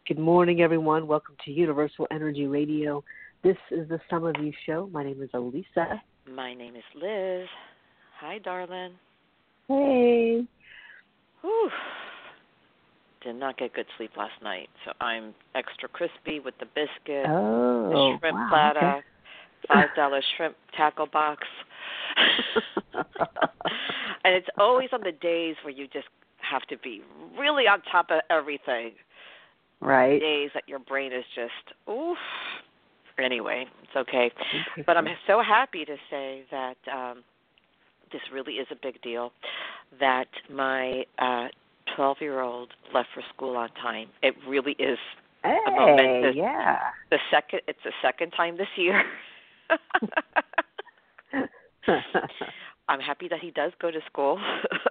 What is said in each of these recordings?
Good morning, everyone. Welcome to Universal Energy Radio. This is the Some of You Show. My name is Elisa. My name is Liz. Hi, darling. Hey. Whew. Did not get good sleep last night, so I'm extra crispy with the biscuit, the shrimp platter, $5 shrimp tackle box. And it's always on the days where you just have to be really on top of everything. Right. Days that your brain is just, oof. Anyway, it's okay. But I'm so happy to say that this really is a big deal, that my 12-year-old left for school on time. It really is a momentous. Yeah. It's the second time this year. I'm happy that he does go to school.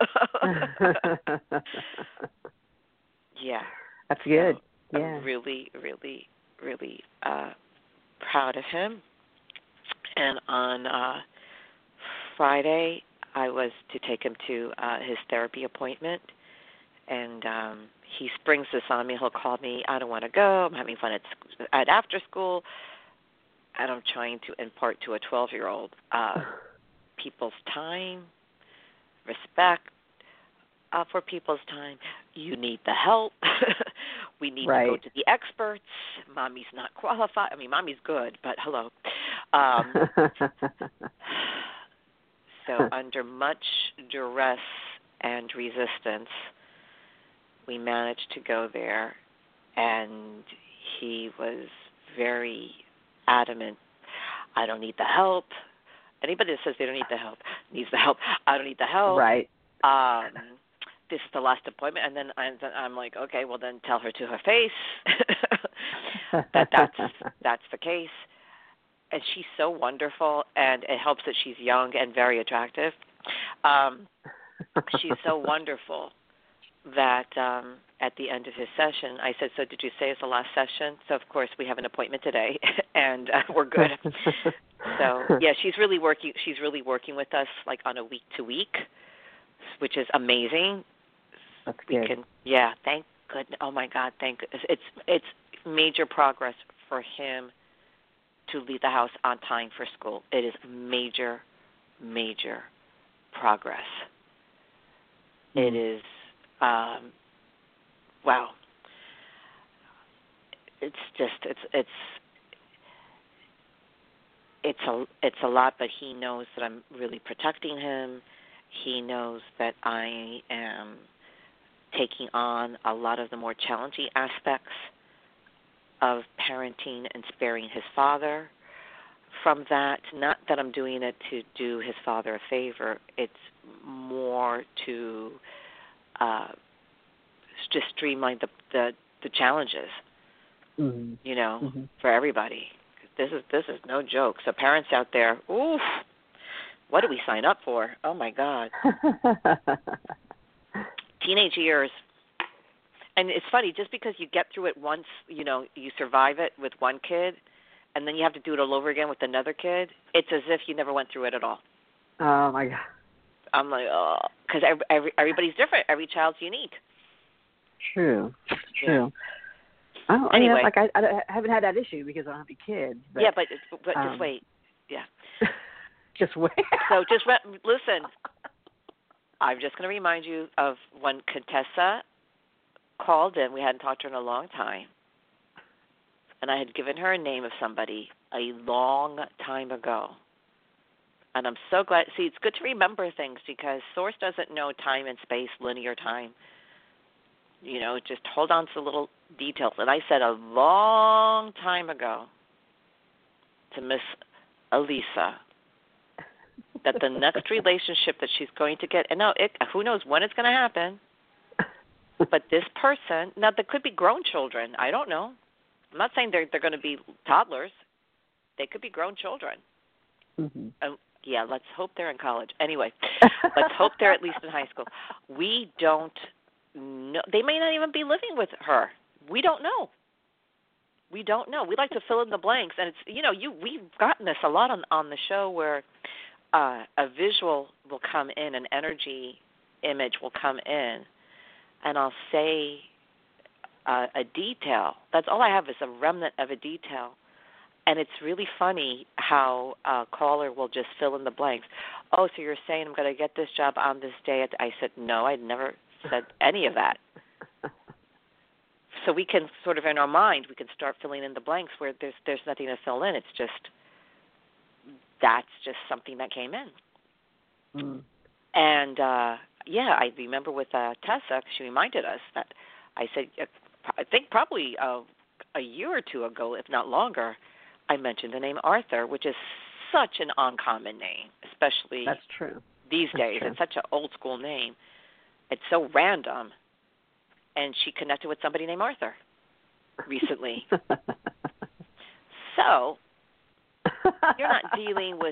Yeah. That's good. So I'm really, really, really proud of him. And on Friday, I was to take him to his therapy appointment. And he springs this on me. He'll call me, I don't want to go. I'm having fun at after school. And I'm trying to impart to a 12-year-old people's time, respect for people's time. You need the help. We need to go to the experts. Mommy's not qualified. I mean, mommy's good, but hello. So under much duress and resistance, we managed to go there, and he was very adamant. I don't need the help. Anybody that says they don't need the help needs the help. I don't need the help. Right. This is the last appointment, and then I'm like, okay, well then tell her to her face that's the case. And she's so wonderful, and it helps that she's young and very attractive. She's so wonderful that at the end of his session, I said, so did you say it's the last session? So, of course, we have an appointment today, and we're good. So, yeah, she's really working with us like on a week-to-week, which is amazing. That's good. Thank goodness. Oh, my God, thank goodness. It's major progress for him to leave the house on time for school. It is major, major progress. It is, wow. It's just, it's a lot, but he knows that I'm really protecting him. He knows that I am taking on a lot of the more challenging aspects of parenting and sparing his father from that. Not that I'm doing it to do his father a favor. It's more to just streamline the challenges, for everybody. This is no joke. So parents out there, oof, what do we sign up for? Oh, my God. Teenage years. And it's funny, just because you get through it once, you survive it with one kid, and then you have to do it all over again with another kid, it's as if you never went through it at all. Oh, my God. I'm like, oh, because everybody's different. Every child's unique. True. Yeah. Anyway. I haven't had that issue because I don't have any kids. But, yeah, but just wait. Yeah. Just wait. So just listen. I'm just going to remind you of when Contessa called in. We hadn't talked to her in a long time. And I had given her a name of somebody a long time ago. And I'm so glad. See, it's good to remember things because Source doesn't know time and space, linear time. Just hold on to the little details. And I said a long time ago to Miss Elisa that the next relationship that she's going to get, and now who knows when it's going to happen, but this person, now there could be grown children. I don't know. I'm not saying they're going to be toddlers. They could be grown children. Mm-hmm. Yeah, let's hope they're in college. Anyway, let's hope they're at least in high school. We don't know. They may not even be living with her. We don't know. We don't know. We like to fill in the blanks, and it's we've gotten this a lot on the show where a visual will come in, an energy image will come in, and I'll say a detail. That's all I have is a remnant of a detail. And it's really funny how a caller will just fill in the blanks. Oh, so you're saying I'm going to get this job on this day? I said, no, I never said any of that. So we can sort of, in our mind, we can start filling in the blanks where there's nothing to fill in. It's just, that's just something that came in. Mm. And, I remember with Tessa, she reminded us that I said, I think probably a year or two ago, if not longer, I mentioned the name Arthur, which is such an uncommon name, especially That's true. these That's days. true. It's such an old school name. It's so random. And she connected with somebody named Arthur recently. So you're not dealing with,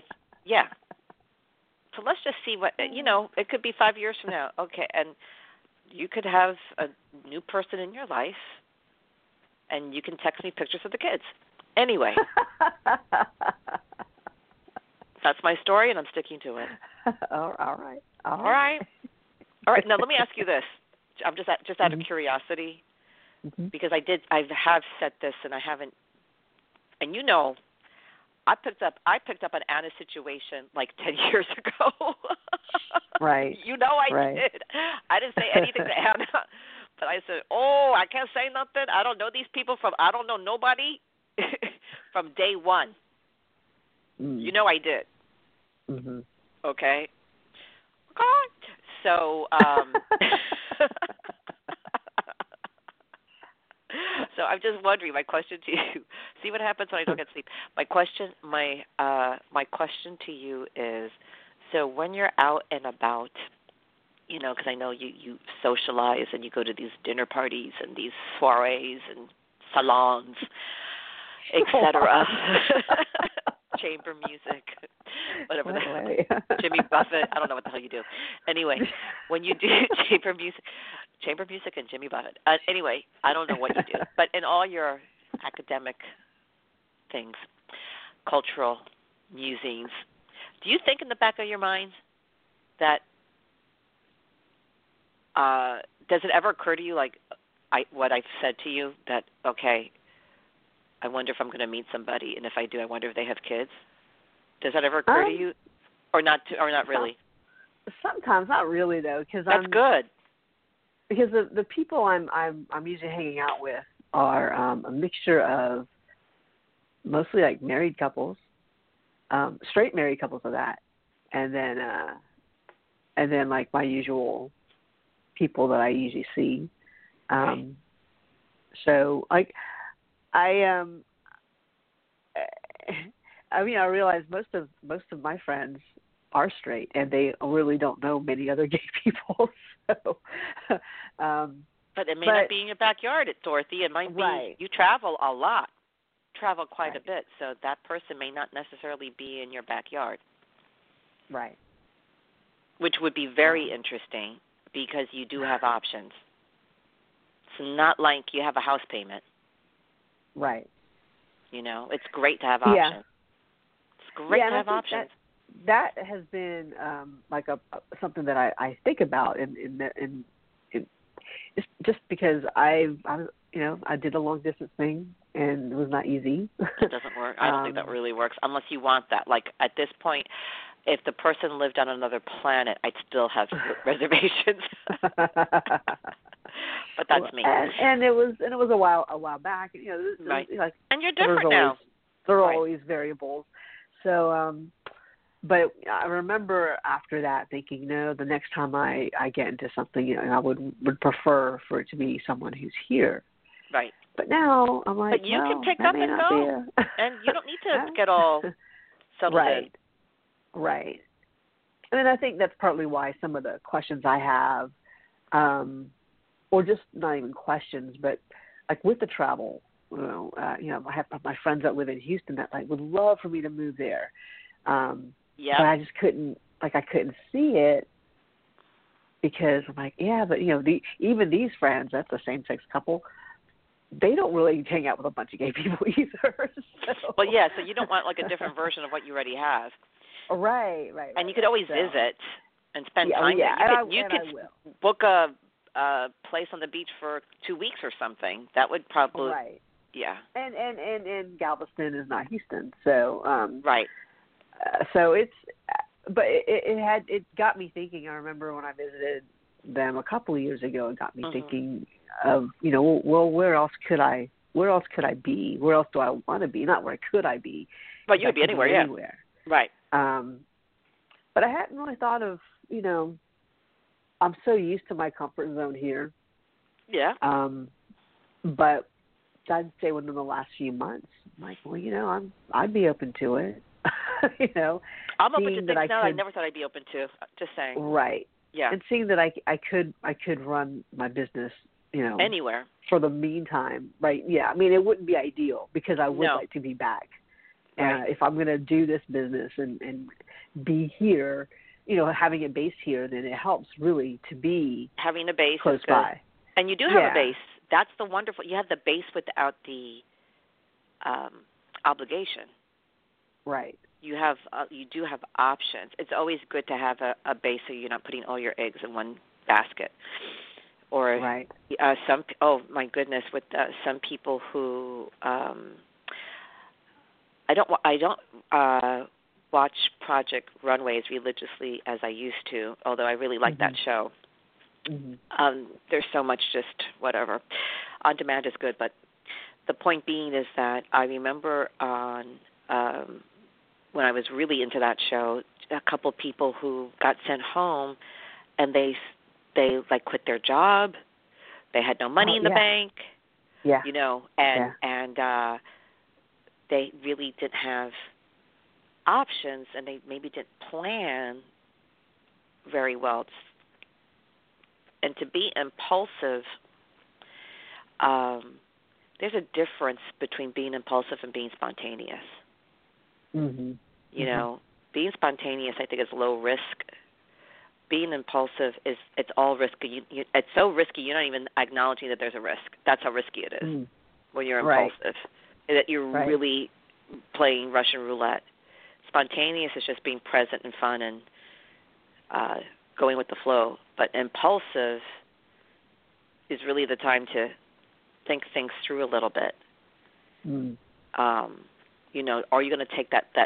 So let's just see what, it could be 5 years from now. Okay, and you could have a new person in your life, and you can text me pictures of the kids. Anyway, that's my story, and I'm sticking to it. All right. All right. Now let me ask you this. I'm just out of curiosity, because I have said this, and I haven't. And I picked up an Anna situation like 10 years ago. Right. I did. I didn't say anything to Anna, but I said, I can't say nothing. I don't know these people I don't know nobody from day one. Mm. I did. Mm-hmm. Okay. So, so I'm just wondering. My question to you. See what happens when I don't get sleep. My question to you is: so when you're out and about, because I know you socialize and you go to these dinner parties and these soirees and salons, etc. Chamber music, whatever the hell. Jimmy Buffett. I don't know what the hell you do. Anyway, when you do chamber music and Jimmy Buffett. Anyway, I don't know what you do. But in all your academic things, cultural musings, do you think in the back of your mind that does it ever occur to you, like what I've said to you, that, okay, I wonder if I'm going to meet somebody, and if I do, I wonder if they have kids? Does that ever occur to you, or not really? Sometimes, not really though, because that's good. Because the people I'm usually hanging out with are a mixture of mostly like married couples, straight married couples of that, and then like my usual people that I usually see. So like I realize most of my friends are straight, and they really don't know many other gay people. So, but it may not be in your backyard, Dorothy. It might be. Right. You travel a lot, travel quite a bit, so that person may not necessarily be in your backyard. Right. Which would be very interesting, because you do have options. It's not like you have a house payment. Right. It's great to have options. Yeah. It's great to have options. That has been like something that I think about in just because I did a long distance thing, and it was not easy. It doesn't work. I don't think that really works unless you want that. Like at this point, if the person lived on another planet, I'd still have reservations. But that's me. And it was a while back. Right. Like, and you're different now. There are always variables. So, but I remember after that thinking, no, the next time I get into something, I would prefer for it to be someone who's here. Right. But now I'm like, but you can pick up and go, and you don't need to get all settled in. Right. And then I think that's partly why some of the questions I have, or just not even questions, but like with the travel, I have my friends that live in Houston that like would love for me to move there. But I just couldn't see it, because I'm like, but even these friends, that's a same-sex couple, they don't really hang out with a bunch of gay people either. So. Well, yeah, so you don't want like a different version of what you already have. Right. And you could always visit and spend time. Yeah, You could book a a place on the beach for 2 weeks or something. That would probably right. yeah. And Galveston is not Houston, so Right. So it's, but it got me thinking. I remember when I visited them a couple of years ago, it got me thinking of, well, where else could I be? Where else do I want to be? Not where could I be? But you would be anywhere, yeah. Anywhere. Right. But I hadn't really thought of, I'm so used to my comfort zone here. Yeah. But I'd say within the last few months, I'm like, well, I'd be open to it. I'm open to things now I never thought I'd be open to. Just saying. Right. Yeah. And seeing that I could run my business, anywhere for the meantime, right? Yeah. I mean, it wouldn't be ideal because I would like to be back. Right. If I'm going to do this business and be here, having a base here, then it helps really to be having a base close is good. by. And you do have a base. That's the wonderful. You have the base without the obligation. Right. You do have options. It's always good to have a base so you're not putting all your eggs in one basket. Or right. My goodness, with some people who I don't watch Project Runways religiously as I used to, although I really like that show. Mm-hmm. There's so much just whatever. On demand is good, but the point being is that I remember on when I was really into that show, a couple of people who got sent home, and they like quit their job. They had no money in the bank. Yeah. And they really didn't have options, and they maybe didn't plan very well. And to be impulsive, there's a difference between being impulsive and being spontaneous. Mm-hmm. Being spontaneous, I think, is low risk. Being impulsive it's all risky. It's so risky you're not even acknowledging that there's a risk. That's how risky it is when you're impulsive. That you're really playing Russian roulette. Spontaneous is just being present and fun and going with the flow. But impulsive is really the time to think things through a little bit. Are you going to take that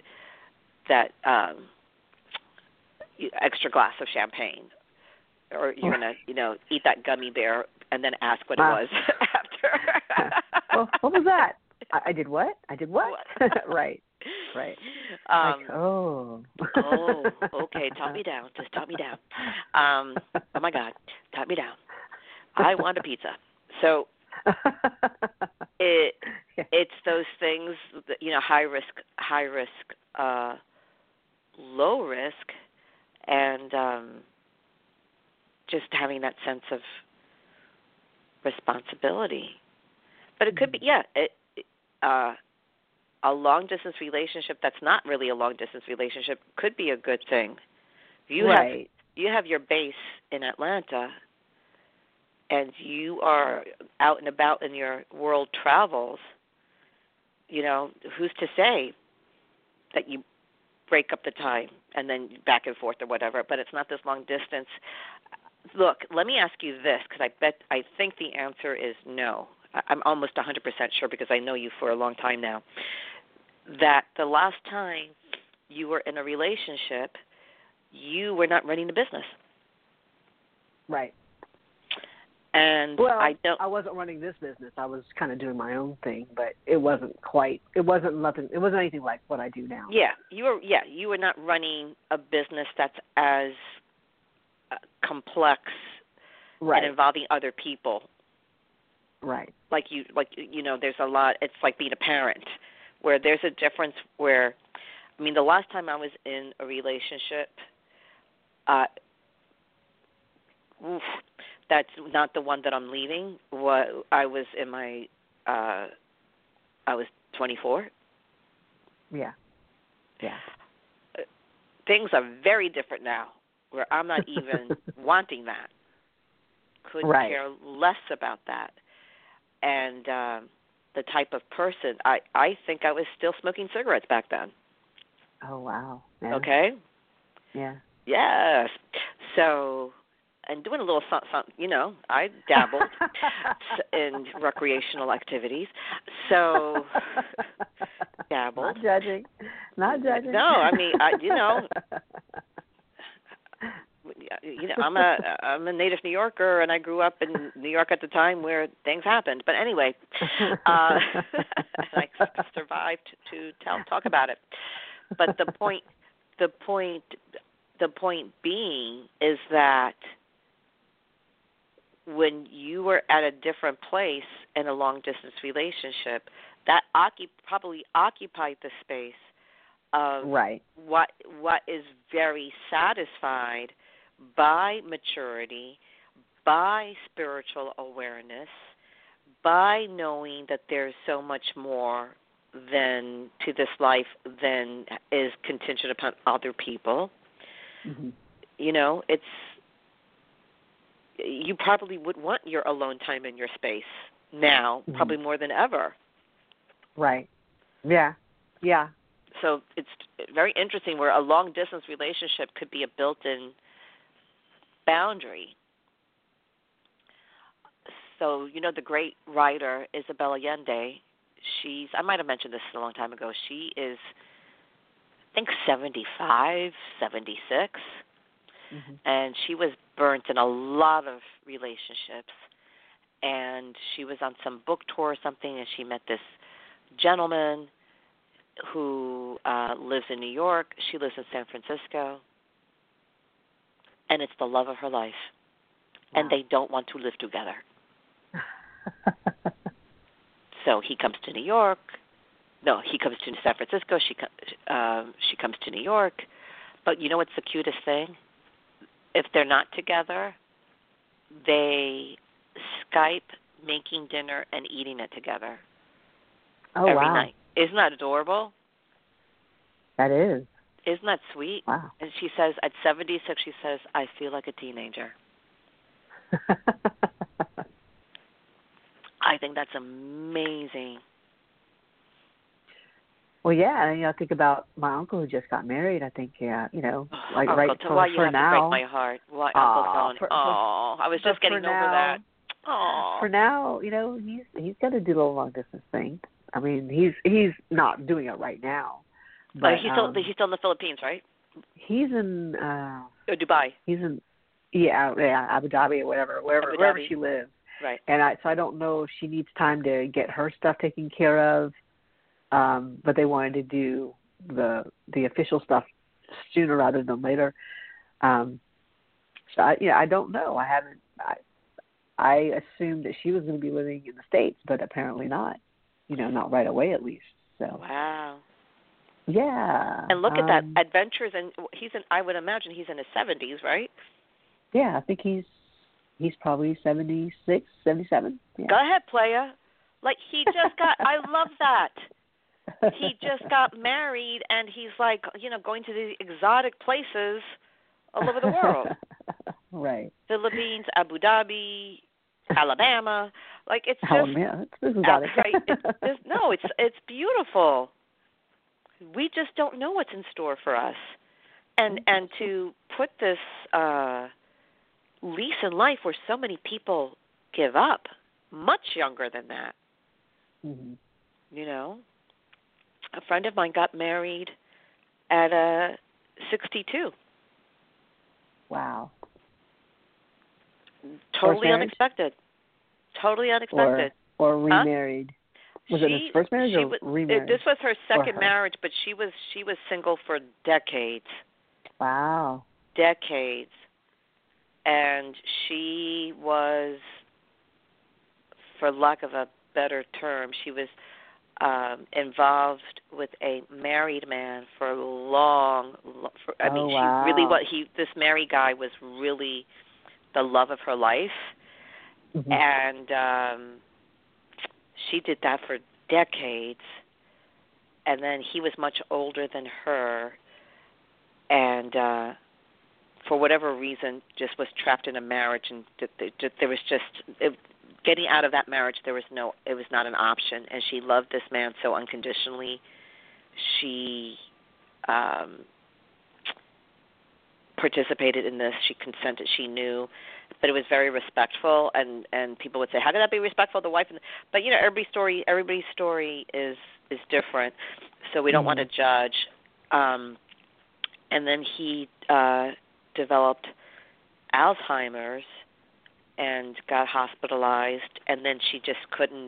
extra glass of champagne, or you're going to eat that gummy bear and then ask what it was after? Well, what was that? I did what? Right. Okay, talk me down. Just talk me down. Oh my God, talk me down. I want a pizza. So it's those things that, high risk, low risk, and just having that sense of responsibility. But it could be, a long-distance relationship that's not really a long-distance relationship could be a good thing. You have your base in Atlanta, and you are out and about in your world travels. Who's to say that you break up the time and then back and forth or whatever, but it's not this long distance. Look, let me ask you this, because I think the answer is no. I'm almost 100% sure, because I know you for a long time now, that the last time you were in a relationship, you were not running the business. Right. And I wasn't running this business. I was kind of doing my own thing, but it wasn't anything like what I do now. Yeah, you were not running a business that's as complex and involving other people. Right. There's a lot. It's like being a parent, where there's a difference. Where, the last time I was in a relationship, that's not the one that I'm leaving. I was in my, I was 24. Yeah. Things are very different now, where I'm not even wanting that. Couldn't care less about that. And the type of person, I think I was still smoking cigarettes back then. Oh, wow. Yeah. Okay? Yeah. Yes. So and doing a little something, I dabbled in recreational activities. So, dabbled. Not judging. No, I mean, I'm a native New Yorker, and I grew up in New York at the time where things happened. But anyway, I survived to talk about it. But the point being is that when you were at a different place in a long distance relationship, that probably occupied the space of what is very satisfied by maturity, by spiritual awareness, by knowing that there's so much more than to this life than is contingent upon other people. Mm-hmm. You probably would want your alone time in your space now, probably more than ever. Right. Yeah. Yeah. So it's very interesting where a long-distance relationship could be a built-in boundary. So, the great writer Isabel Allende, I might have mentioned this a long time ago, she is, I think, 75, 76, and she was burnt in a lot of relationships, and she was on some book tour or something, and she met this gentleman who lives in New York. She lives in San Francisco, and it's the love of her life, and they don't want to live together. So he comes to New York. No, he comes to San Francisco. She comes to New York. But you know what's the cutest thing? If they're not together, they Skype making dinner and eating it together every night. Isn't that adorable? That is. Isn't that sweet? Wow. And she says, at 76, she says, I feel like a teenager. I think that's amazing. Well, yeah, and I think about my uncle who just got married. I think, like Uncle, right why you for have now. to break my heart? Why, Uncle Tony? I was just getting over that. For now, he's got to do the long distance thing. I mean, he's not doing it right now. But he's still in the Philippines, right? He's in Dubai. He's in Abu Dhabi or wherever she lives. Right. And so I don't know if she needs time to get her stuff taken care of. But they wanted to do the official stuff sooner rather than later. So I don't know. I assumed that she was going to be living in the States, but apparently not. Not right away at least. So. Wow. Yeah. And look at that adventures, and I would imagine he's in his 70s, right? Yeah, I think he's probably 76, 77. Yeah. Go ahead, playa. Like he just got. I love that. He just got married, and he's like, going to the exotic places all over the world. Right. Philippines, Abu Dhabi, Alabama. Like it's just. Alabama. It's exotic. Right. It's beautiful. We just don't know what's in store for us, and to put this lease in life where so many people give up much younger than that. Mm-hmm. A friend of mine got married at 62. Wow. Totally unexpected. Totally unexpected. Or remarried. Was it his first marriage or remarried? This was her second marriage, but she was single for decades. Wow. Decades. And she was, for lack of a better term, she was involved with a married man for long. This married guy was really the love of her life, and she did that for decades. And then he was much older than her, and for whatever reason, just was trapped in a marriage, and there was just. Getting out of that marriage, it was not an option, and she loved this man so unconditionally. She participated in this. She consented. She knew, but it was very respectful. And people would say, "How did that be respectful?" The wife, but everybody's story is different. So we don't want to judge. And then he developed Alzheimer's and got hospitalized. And then she just couldn't.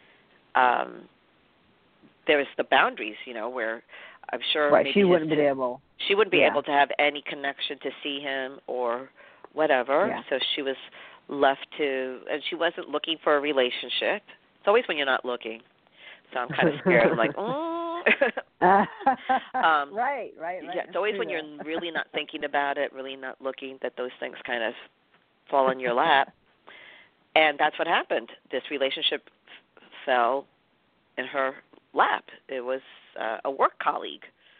There was the boundaries, where I'm sure right. maybe She wouldn't be able. She wouldn't be able to have any connection to see him or whatever. Yeah. So she was left to, and she wasn't looking for a relationship. It's always when you're not looking. So I'm kind of scared. I'm like, right. Yeah, it's always when you're really not thinking about it, really not looking, that those things kind of fall in your lap. And that's what happened. This relationship fell in her lap. It was a work colleague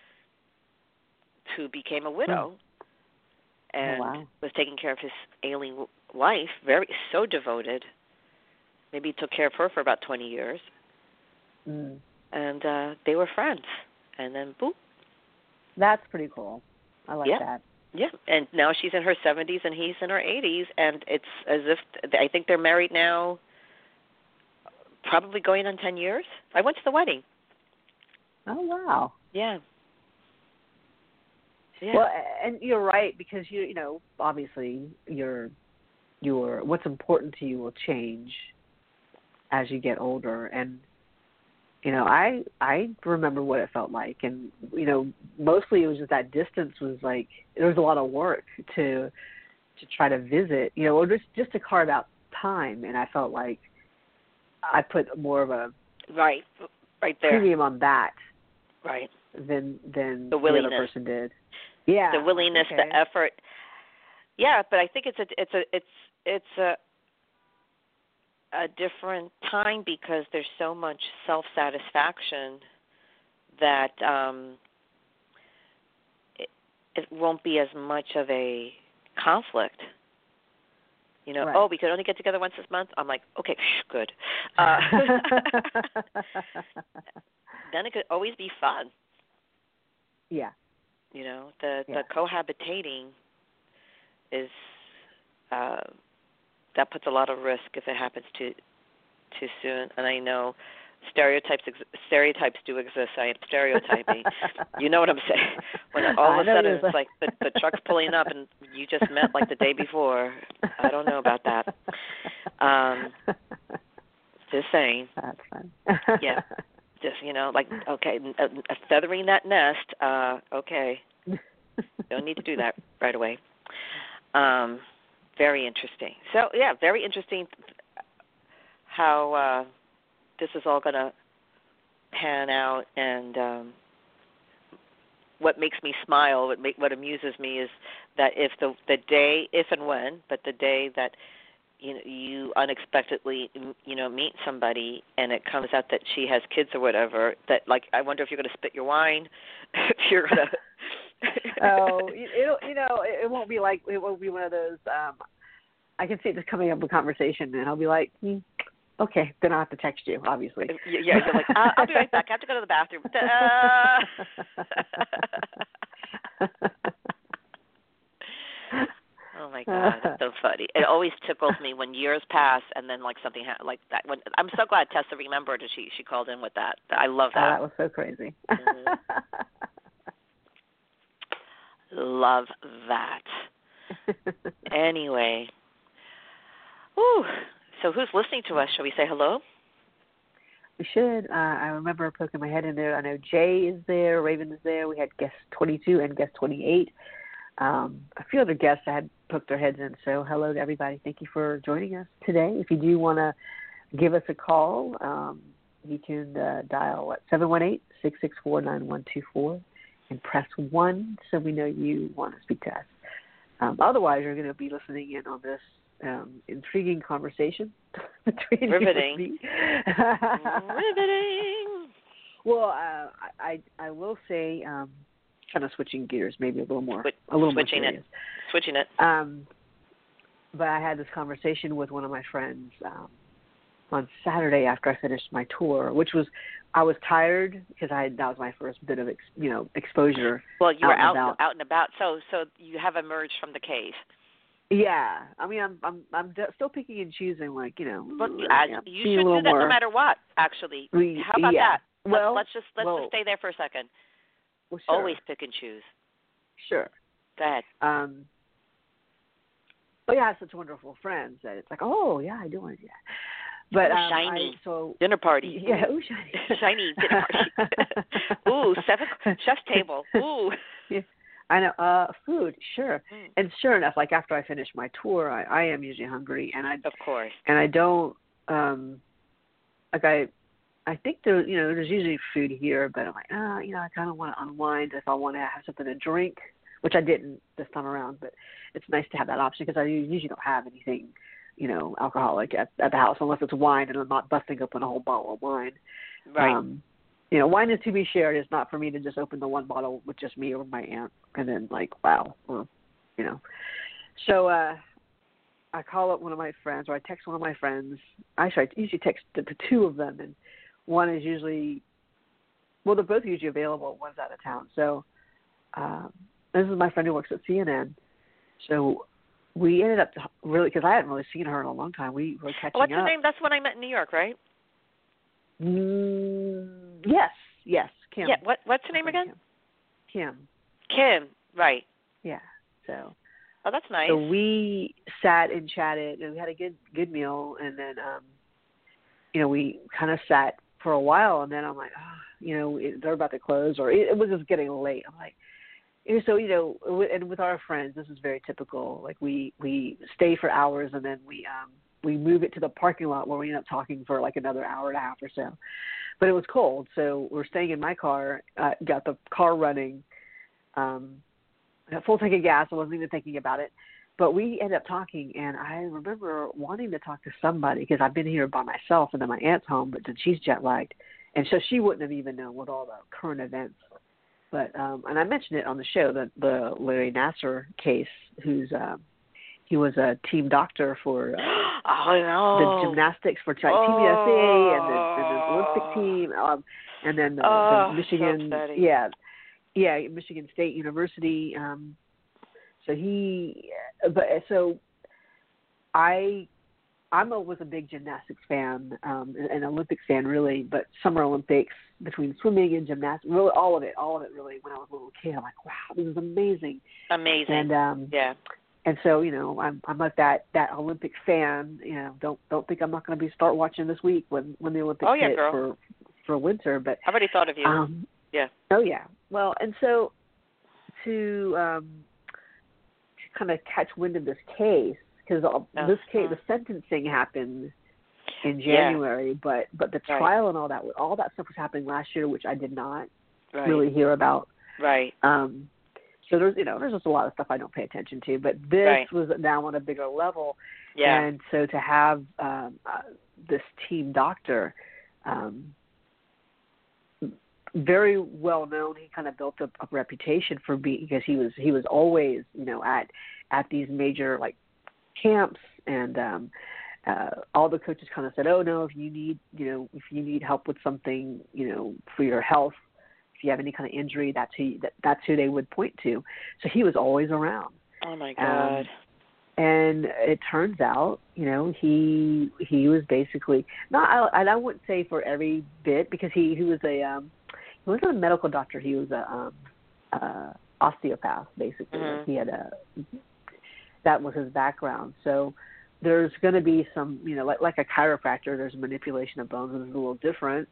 who became a widow and was taking care of his ailing wife, so devoted. Maybe he took care of her for about 20 years. And they were friends. And then, boop. That's pretty cool. I like that. Yeah, and now she's in her 70s and he's in her 80s, and it's as if, I think they're married now, probably going on 10 years. I went to the wedding. Oh, wow. Yeah. Well, and you're right, because obviously your what's important to you will change as you get older, and I remember what it felt like, and mostly it was just that distance was like there was a lot of work to try to visit, or just to carve out time, and I felt like I put more of a right there premium on that, right, than the willingness. The other person did. Yeah, the willingness, the effort. Yeah, but I think it's a different time because there's so much self-satisfaction that it won't be as much of a conflict. Right. Oh, we could only get together once this month. I'm like, okay, good. Then it could always be fun. Yeah. The cohabitating is that puts a lot of risk if it happens too soon. And I know stereotypes do exist. I am stereotyping. You know what I'm saying? When all of a sudden it's like the truck's pulling up and you just met like the day before. I don't know about that. Just saying. That's fun. Yeah. Just, like, okay, feathering that nest, okay. Don't need to do that right away. Very interesting. So, yeah, very interesting how this is all going to pan out. And what makes me smile, what amuses me is that if the day that you unexpectedly meet somebody and it comes out that she has kids or whatever, that like I wonder if you're going to spit your wine, if you're going to. Oh, it won't be like, it won't be one of those. I can see it just coming up with conversation, and I'll be like, okay, then I'll have to text you, obviously. Yeah, you're like, I'll be right back. I have to go to the bathroom. Oh my God, that's so funny. It always tickles me when years pass and then like something like that. When I'm so glad Tessa remembered and she called in with that. I love that. Oh, that was so crazy. Love that. Anyway, so who's listening to us? Shall we say hello? We should. I remember poking my head in there. I know Jay is there, Raven is there. We had guest 22 and guest 28. A few other guests that had poked their heads in. So hello to everybody. Thank you for joining us today. If you do want to give us a call, you can dial 718-664-9124 and press 1 so we know you want to speak to us. Otherwise, you're going to be listening in on this intriguing conversation between Riveting. you and me. Riveting. Well, I will say, kind of switching gears, maybe a little more serious. Switching it. But I had this conversation with one of my friends on Saturday after I finished my tour, which was, I was tired because that was my first bit of exposure. Well, you were out and and about, so you have emerged from the cave. Yeah, I mean, I'm still picking and choosing, like, But you see should a little do that more. no matter what. Actually, how about Yeah. that? Well, let's just stay there for a second. Well, sure. Always pick and choose. Sure. Go ahead. But yeah, I have such wonderful friends that it's like, oh yeah, I do want to do that. But shiny. So dinner party. Yeah, ooh, shiny. Shiny dinner party. Ooh, chef's table. Ooh. Yeah, I know. Food, sure. And sure enough, like after I finish my tour, I am usually hungry, and of course. And I don't I think there's usually food here, but I'm like, I kind of want to unwind if I want to have something to drink, which I didn't this time around, but it's nice to have that option because I usually don't have anything, alcoholic at the house unless it's wine, and I'm not busting open a whole bottle of wine. Right. Wine is to be shared. It's not for me to just open the one bottle with just me or my aunt and then wow, So I call up one of my friends, or I text one of my friends. Actually, I usually text the two of them, and one is usually, they're both usually available. One's out of town. So this is my friend who works at CNN. So we ended up really, because I hadn't really seen her in a long time. We were catching up. What's her name? That's when I met in New York, right? Yes, Kim. Yeah, what's her name again? Kim, right. Yeah, so. Oh, that's nice. So we sat and chatted, and we had a good meal, and then, we kind of sat for a while, and then I'm like, they're about to close, or it was just getting late. I'm like, so, and with our friends, this is very typical. Like we stay for hours, and then we move it to the parking lot where we end up talking for like another hour and a half or so. But it was cold, so we're staying in my car, got the car running, full tank of gas. I wasn't even thinking about it. But we ended up talking, and I remember wanting to talk to somebody because I've been here by myself, and then my aunt's home, but then she's jet-lagged. And so she wouldn't have even known what all the current events. But and I mentioned it on the show, the Larry Nassar case, he was a team doctor for the gymnastics for Team USA and the Olympic team, and then the Michigan, so Michigan State University. I was a big gymnastics fan, an Olympics fan really, but Summer Olympics between swimming and gymnastics, really all of it really. When I was a little kid, I'm like, wow, this is amazing. Amazing. And And so, I'm like that Olympic fan. Don't think I'm not going to start watching this week when the Olympics hit for winter. But I already thought of you. Yeah. Oh yeah. Well, and so to kind of catch wind of this case, because this case, the sentencing happened in January, but the trial and all that stuff was happening last year, which I did not really hear about. Right. So there's just a lot of stuff I don't pay attention to, but this was now on a bigger level. Yeah. And so to have this team doctor, very well known, he kind of built up a reputation for because he was always at these major like camps, and all the coaches kind of said, oh no, if you need help with something for your health. If you have any kind of injury, that's who they would point to. So he was always around. Oh my God! And it turns out, he was basically not. I wouldn't say for every bit, because he wasn't a medical doctor. He was a osteopath basically. Mm-hmm. He had that was his background. So there's going to be some, like a chiropractor. There's manipulation of bones, and it's a little different.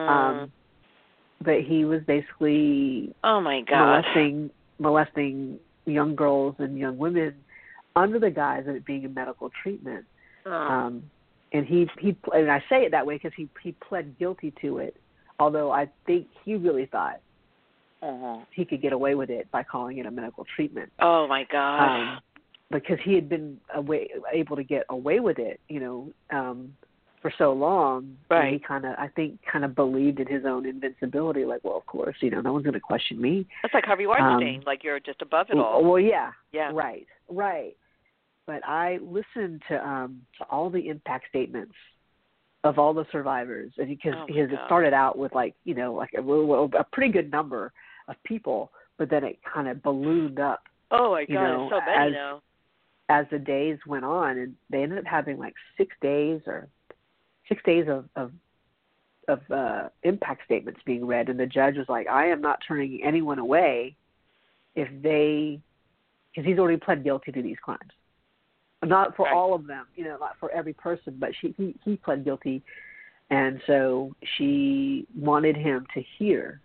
But he was basically molesting young girls and young women under the guise of it being a medical treatment. And he and I say it that way because he pled guilty to it, although I think he really thought he could get away with it by calling it a medical treatment. Oh my God! Because he had been able to get away with it, for so long, right? He I think believed in his own invincibility. Like, well, of course, no one's going to question me. That's like Harvey Weinstein. Like you're just above it all. Well, yeah, yeah, right. But I listened to all the impact statements of all the survivors, and because it God. started out with like a pretty good number of people, but then it kind of ballooned up. Oh my God, it's so many now. As the days went on, and they ended up having like 6 days of impact statements being read, and the judge was like, I am not turning anyone away because he's already pled guilty to these crimes. Not for all of them, not for every person, but he pled guilty, and so she wanted him to hear,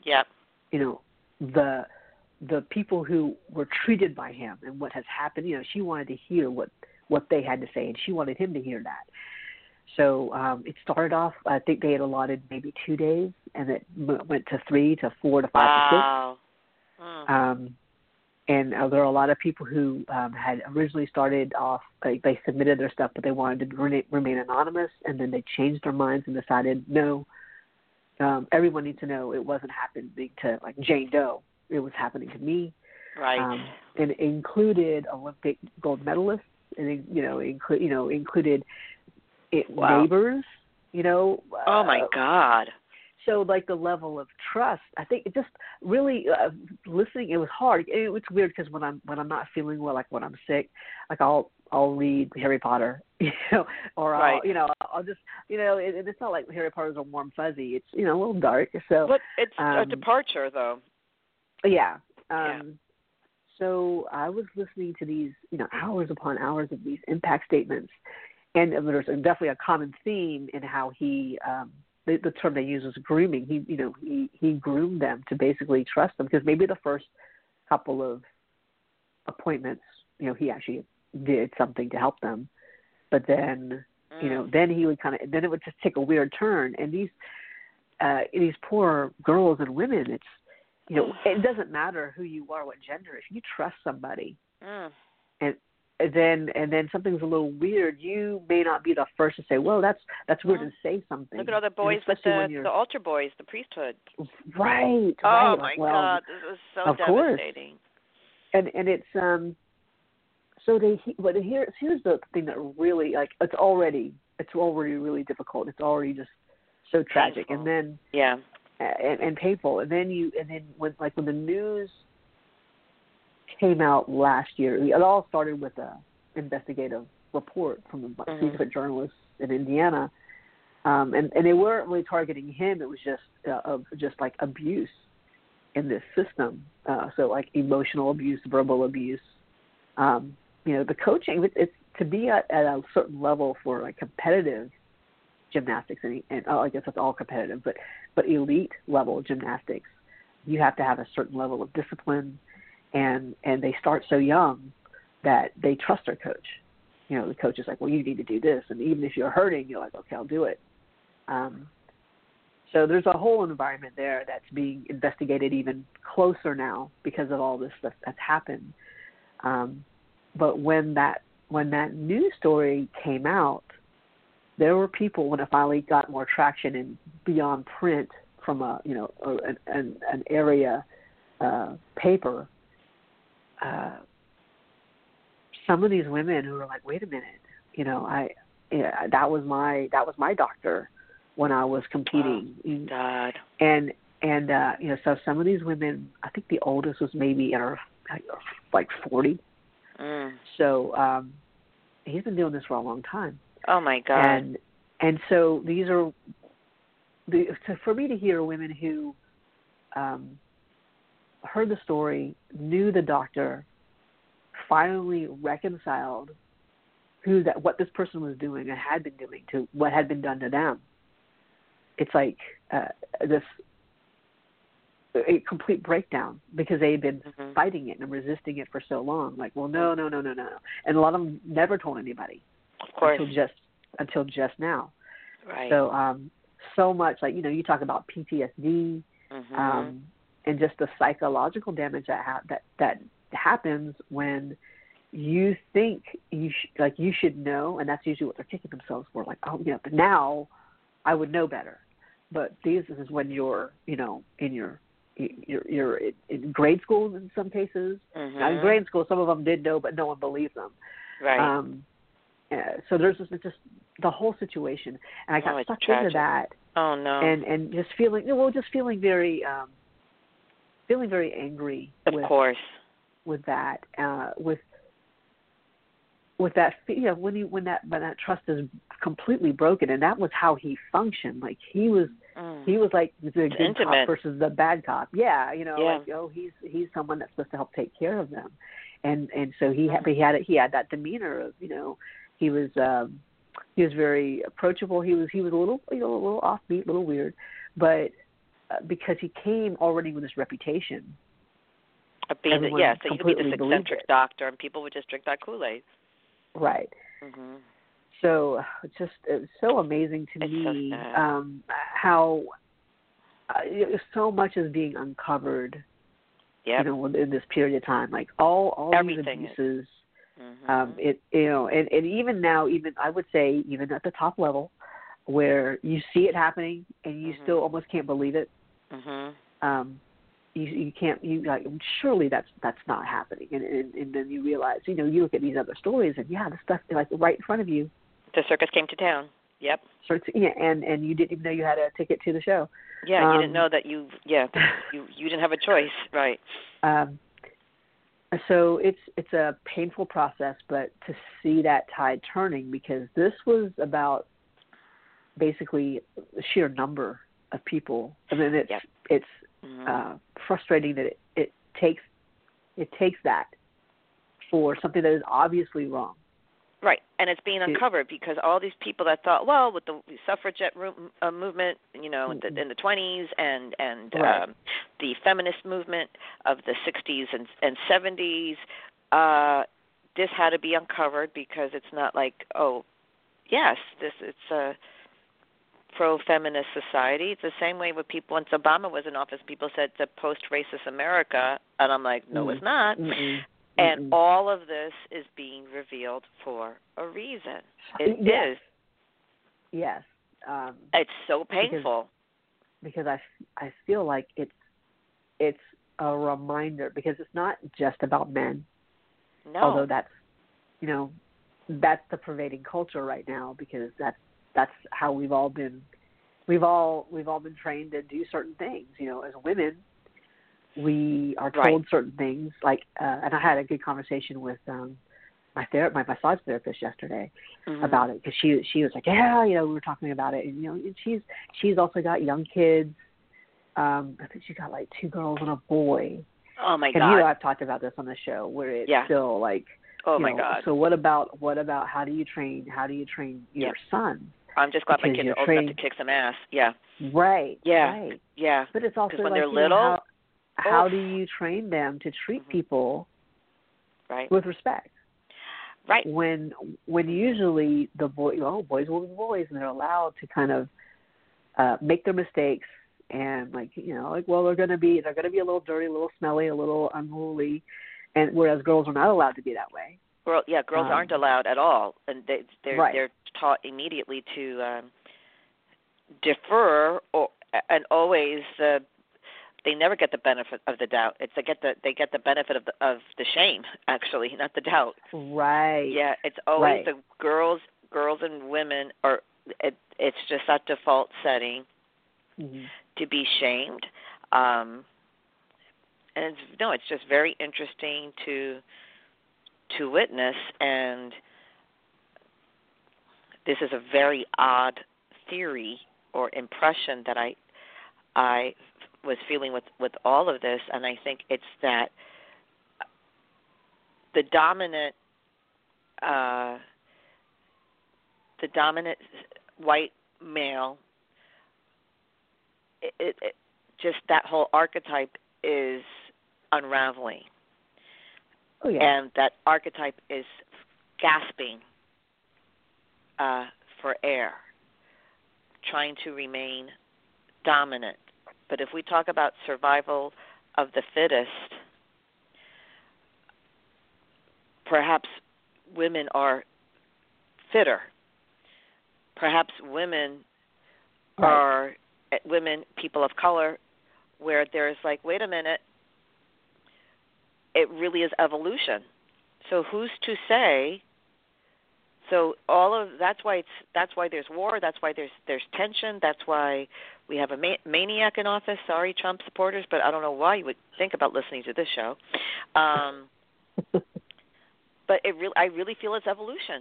the people who were treated by him and what has happened. She wanted to hear what they had to say, and she wanted him to hear that. So it started off, I think they had allotted maybe 2 days, and it went to 3 to 4 to 5 wow. to 6. And there are a lot of people who had originally started off, they submitted their stuff, but they wanted to remain anonymous, and then they changed their minds and decided, no, everyone needs to know it wasn't happening to like Jane Doe. It was happening to me. Right. And it included Olympic gold medalists, and included neighbors. Oh my God. So like the level of trust, I think it just really listening. It was hard. It's weird because when I'm not feeling well, like when I'm sick, like I'll read Harry Potter, or I'll just it's not like Harry Potter's a warm fuzzy. It's a little dark. So but it's a departure though. Yeah. So I was listening to these hours upon hours of these impact statements, and there's definitely a common theme in how he. The term they use is grooming. He groomed them to basically trust them, because maybe the first couple of appointments, he actually did something to help them, but then then he would then it would just take a weird turn. And these poor girls and women, it's it doesn't matter who you are, what gender. If you trust somebody, and then something's a little weird, you may not be the first to say, well, that's weird, and say something. Look at all the boys with the altar boys, the priesthood. Right. Oh, my God. This is so devastating. Course. And it's but here's the thing that really, like, it's already really difficult. It's already just so tragic. Painful. And then and painful. And then when the news came out last year, it all started with an investigative report from a secret journalists in Indiana, and they weren't really targeting him. It was just like abuse in this system. So like emotional abuse, verbal abuse. The coaching, it's to be at a certain level for like competitive gymnastics, and I guess that's all competitive, but elite level gymnastics, you have to have a certain level of discipline. And they start so young that they trust their coach. The coach is like, well, you need to do this. And even if you're hurting, you're like, okay, I'll do it. So there's a whole environment there that's being investigated even closer now because of all this stuff that's happened. But when that news story came out, there were people, when it finally got more traction and beyond print from an area paper, some of these women who were like, wait a minute, that was my doctor when I was competing. Oh, God. And so some of these women, I think the oldest was maybe in her like 40. So he's been doing this for a long time. Oh my God. And so these are for me to hear women who heard the story, knew the doctor, finally reconciled what this person was doing and had been doing to what had been done to them. It's like a complete breakdown, because they had been fighting it and resisting it for so long. Like, well, no. And a lot of them never told anybody. Of course. Until just now. Right. So so much, like, you talk about PTSD, and just the psychological damage that happens when you think you should know, and that's usually what they're kicking themselves for. Like, oh, but now I would know better. But this is when you're, you're in grade school in some cases. Now, in grade school, some of them did know, but no one believed them. Right. So there's just the whole situation, and I got it's sucked tragic. into that. Oh no. And just feeling feeling very angry Of course. with that, with that, when that trust is completely broken, and that was how he functioned. Like he was like the good intimate. cop versus the bad cop. Yeah, Yeah. like he's someone that's supposed to help take care of them, and so he had that demeanor of he was very approachable. He was a little a little offbeat, a little weird, but because he came already with this reputation. Of being so you could be this eccentric it. doctor, and people would just drink that Kool-Aid. Right. Mm-hmm. So it was so amazing to me how so much is being uncovered. Yep. In this period of time, like all Everything these abuses. Mm-hmm. And even now, even I would say, even at the top level, where you see it happening and you still almost can't believe it. Mm-hmm. You can't. Surely that's not happening, and then you realize, you look at these other stories, and the stuff like right in front of you. The circus came to town. Yep. And you didn't even know you had a ticket to the show. Yeah, you didn't know that you didn't have a choice, right? So it's a painful process, but to see that tide turning, because this was about basically the sheer number of people. I mean, it's frustrating that it takes that for something that is obviously wrong. Right, and it's being uncovered because all these people that thought, well, with the suffragette movement, in the 20s, and the feminist movement of the 60s and 70s, this had to be uncovered because it's not like, oh, yes, it's a pro-feminist society. It's the same way with people. Once Obama was in office, people said it's a post-racist America, and I'm like, no, it's not. And all of this is being revealed for a reason. It is. Yes. It's so painful. Because I feel like it's a reminder, because it's not just about men. No. Although that's the pervading culture right now, because that's how we've all been trained to do certain things. As women, we are told certain things, like, and I had a good conversation with my massage therapist yesterday about it, because she was like, we were talking about it, and she's also got young kids. I think she got like 2 girls and a boy. Oh my God! And I've talked about this on the show, where it's still like, oh my God. So what about how do you train your son? I'm just glad my kids are old enough to kick some ass. Yeah. Right. Yeah. Right. Yeah. But it's also when like, they're little, how do you train them to treat people with respect? Right. When usually the boys will be boys, and they're allowed to kind of make their mistakes, and they're going to be a little dirty, a little smelly, a little unruly, and whereas girls are not allowed to be that way. Girls aren't allowed at all, and they're taught immediately to defer, and always they never get the benefit of the doubt. They get the benefit of the shame, actually, not the doubt. Right. Yeah, it's always the girls and women are. It's just that default setting to be shamed, and it's just very interesting to witness, and this is a very odd theory or impression that I was feeling with all of this, and I think it's that the dominant white male, it just that whole archetype is unraveling. Oh, yeah. And that archetype is gasping for air, trying to remain dominant. But if we talk about survival of the fittest, perhaps women are fitter. Perhaps women are people of color, where there's like, wait a minute, it really is evolution. So who's to say So that's why there's war. That's why there's tension. That's why we have a maniac in office. Sorry, Trump supporters, but I don't know why you would think about listening to this show. But I really feel it's evolution,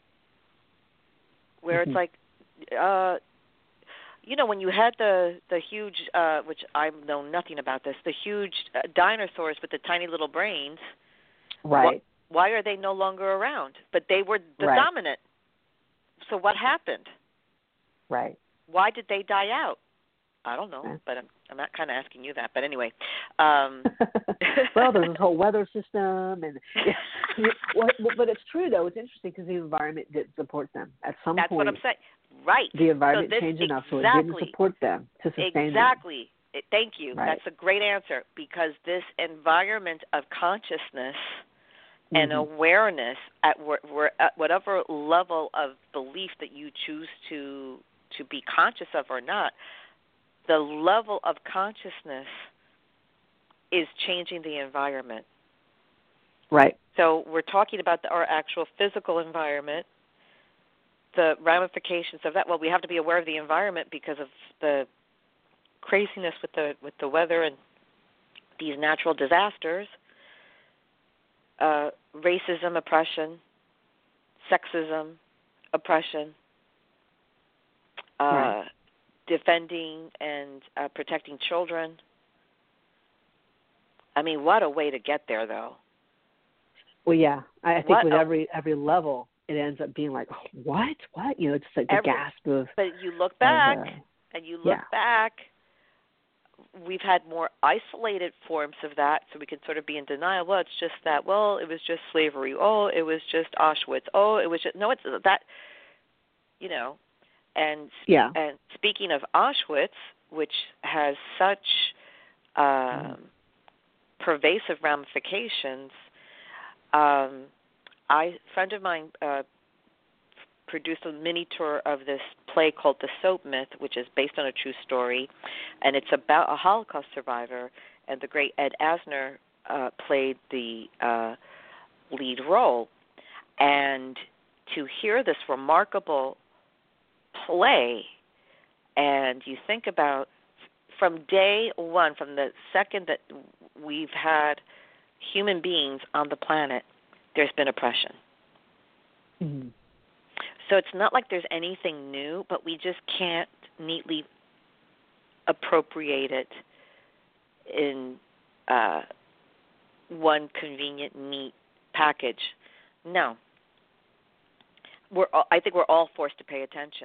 where it's like, when you had the huge, which I know nothing about this, the huge dinosaurs with the tiny little brains. Right. Why are they no longer around? But they were the right. dominant. So what happened? Right. Why did they die out? I don't know, but I'm not kind of asking you that. But anyway. Well, there's this whole weather system. But it's true, though. It's interesting because the environment didn't support them. At some point. That's what I'm saying. Right. The environment changed enough so it didn't support them to sustain them. Exactly. Thank you. Right. That's a great answer, because this environment of consciousness and awareness at whatever level of belief that you choose to be conscious of or not, the level of consciousness is changing the environment. Right. So we're talking about our actual physical environment, the ramifications of that. Well, we have to be aware of the environment because of the craziness with the weather and these natural disasters. Racism, oppression, sexism, oppression, right. defending and protecting children. I mean, what a way to get there, though. Well, yeah, I think with every level, it ends up being like, oh, what? It's like the gasp of. But you look back, back. We've had more isolated forms of that, so we can sort of be in denial. Well, it's just that. Well, it was just slavery. Oh, it was just Auschwitz. Oh, it was just no. It's that. And speaking of Auschwitz, which has such pervasive ramifications, a friend of mine produced a mini tour of this play called The Soap Myth, which is based on a true story, and it's about a Holocaust survivor, and the great Ed Asner played the lead role. And to hear this remarkable play, and you think about from day one, from the second that we've had human beings on the planet, there's been oppression. Mm-hmm. So it's not like there's anything new, but we just can't neatly appropriate it in one convenient, neat package. No. I think we're all forced to pay attention.